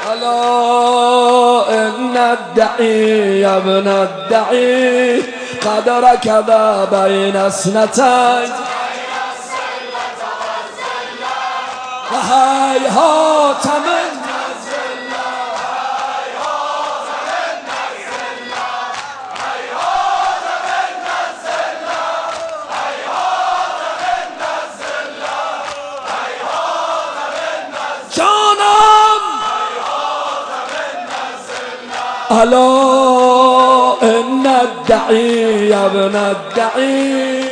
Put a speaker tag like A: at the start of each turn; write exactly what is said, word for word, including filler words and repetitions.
A: ألا إن الدعي يا ابن الدعي قد ركب بين اثنتين وهيهات من ألا إن الدعي يا ابن الدعي